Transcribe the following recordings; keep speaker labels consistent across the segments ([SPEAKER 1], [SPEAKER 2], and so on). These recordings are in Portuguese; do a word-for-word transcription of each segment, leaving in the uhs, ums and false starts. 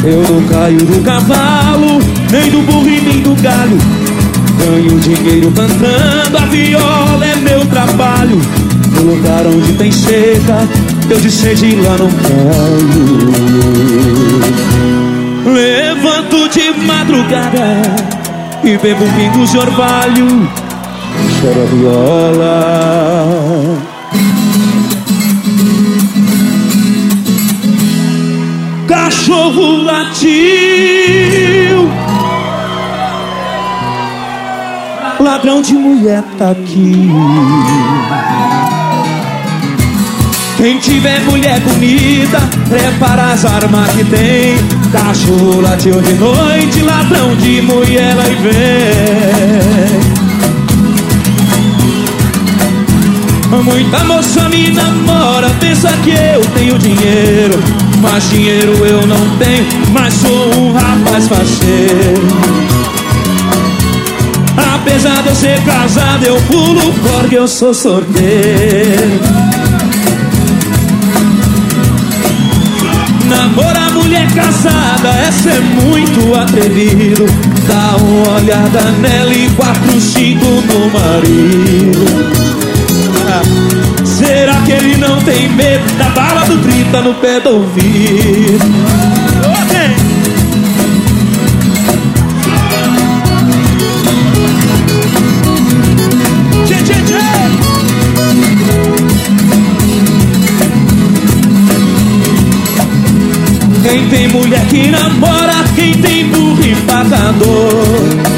[SPEAKER 1] Eu não caio do cavalo, nem do burro e nem do galho. Ganho dinheiro cantando, a viola é meu trabalho. No lugar onde tem seca, eu de sede lá não caio. Levanto de madrugada e bebo um pingo de orvalho. Choro a viola. Cachorro latiu, ladrão de mulher tá aqui. Quem tiver mulher bonita, prepara as armas que tem. Cachorro latiu de noite, ladrão de mulher vai ver. Muita moça me namora, pensa que eu tenho dinheiro. Mas dinheiro eu não tenho, mas sou um rapaz faceiro. Apesar de eu ser casado, eu pulo porque eu sou sorteiro. Namorar mulher casada é ser muito atrevido. Dá uma olhada nela e quatro, cinco no marido. Será que ele não tem medo da bala do trinta no pé do ouvido? Okay. Tchê, tchê, tchê. Quem tem mulher que namora, quem tem burro empacador.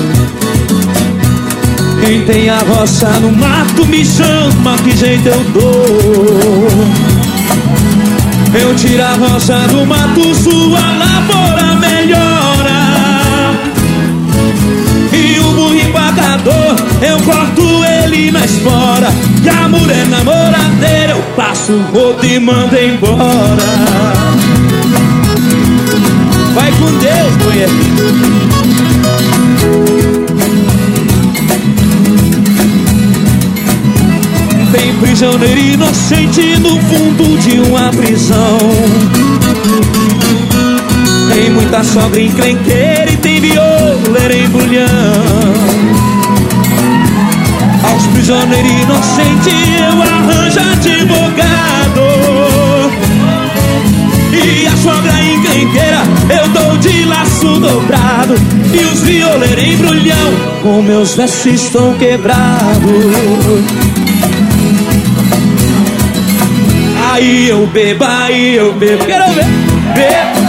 [SPEAKER 1] Quem tem a roça no mato me chama, que jeito eu dou. Eu tiro a roça do mato, sua lavoura melhora. E o burro empacador, eu corto ele na espora. E a mulher namoradeira, eu passo o rodo e mando embora. Vai com Deus, mulher. Tem prisioneiro inocente no fundo de uma prisão. Tem muita sogra encrenqueira e tem violeira em bulhão. Aos prisioneiros inocentes eu arranjo advogado. E a sogra encrenqueira eu dou de laço dobrado. E os violeiros em brulhão com meus versos estão quebrados. Aí eu bebo, aí eu bebo, quero ver. Bebo,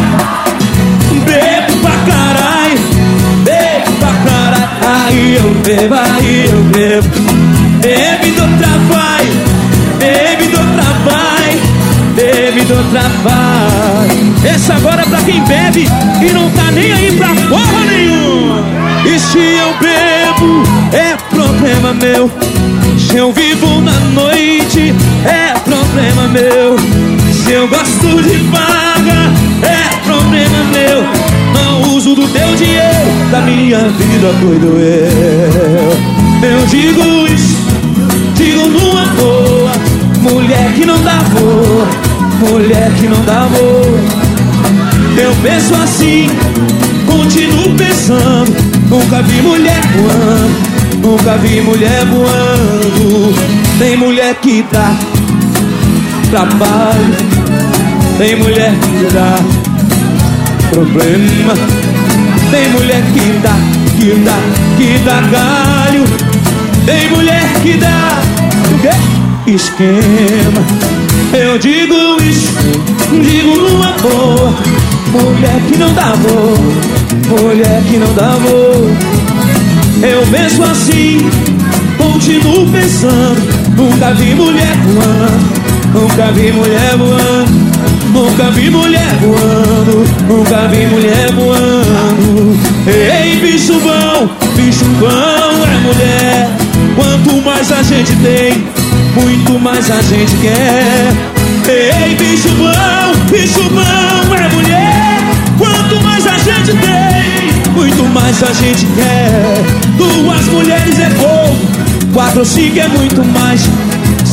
[SPEAKER 1] bebo pra caralho, bebo pra caralho. Aí eu bebo, aí eu bebo. Bebe do trabalho, bebe do trabalho, bebe do trabalho. Essa agora é pra quem bebe e não tá nem aí pra porra nenhuma. E se eu bebo, é problema meu. Se eu vivo na noite, é problema meu. Se eu gosto de vaga, é problema meu. Não uso do teu dinheiro, da minha vida doido eu. Eu digo isso, digo numa boa. Mulher que não dá boa, mulher que não dá boa. Eu penso assim, continuo pensando. Nunca vi mulher voando, nunca vi mulher voando. Tem mulher que dá trabalho, tem mulher que dá problema. Tem mulher que dá, que dá, que dá galho. Tem mulher que dá o quê? Esquema. Eu digo isso, digo numa boa. Mulher que não dá amor, mulher que não dá amor. Eu penso assim, continuo pensando. Nunca vi mulher voando, nunca vi mulher voando, nunca vi mulher voando, nunca vi mulher voando. Ei, bicho bom, bicho bom é mulher. Quanto mais a gente tem, muito mais a gente quer. Ei, bicho bom, bicho bom é mulher. Quanto mais a gente tem, muito mais a gente quer. Duas mulheres é pouco, quatro ou cinco é muito mais.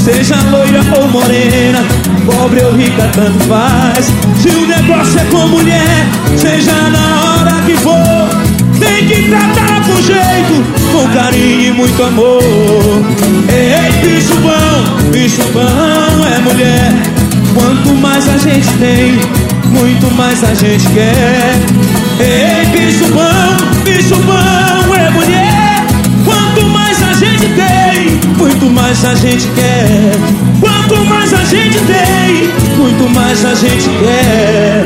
[SPEAKER 1] seja loira ou morena, pobre ou rica, tanto faz. Se o negócio é com mulher, seja na hora que for, tem que tratar com jeito, com carinho e muito amor. Ei, bicho bom, bicho bom é mulher. Quanto mais a gente tem, muito mais a gente quer. Ei, bicho bom, bicho bom é mulher. Quanto mais a gente tem, muito mais a gente quer. Quanto mais a gente tem, muito mais a gente quer.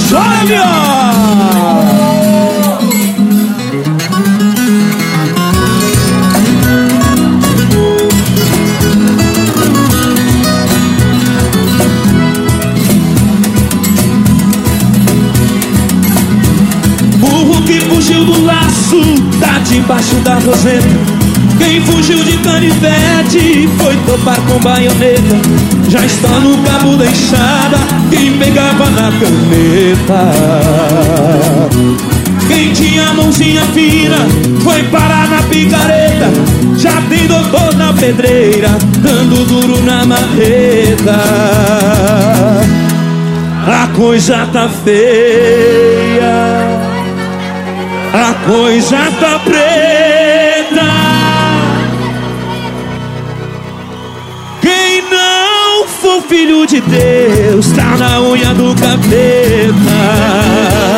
[SPEAKER 1] Chora! Burro que fugiu do laço, tá debaixo da roseta. Quem fugiu de canivete foi topar com baioneta. Já está no cabo da enxada, quem pegava na caneta. Quem tinha a mãozinha fina foi parar na picareta. Já tem doutor na pedreira, dando duro na marreta. A coisa tá feia, a coisa tá preta. Quem não for filho de Deus tá na unha do capeta.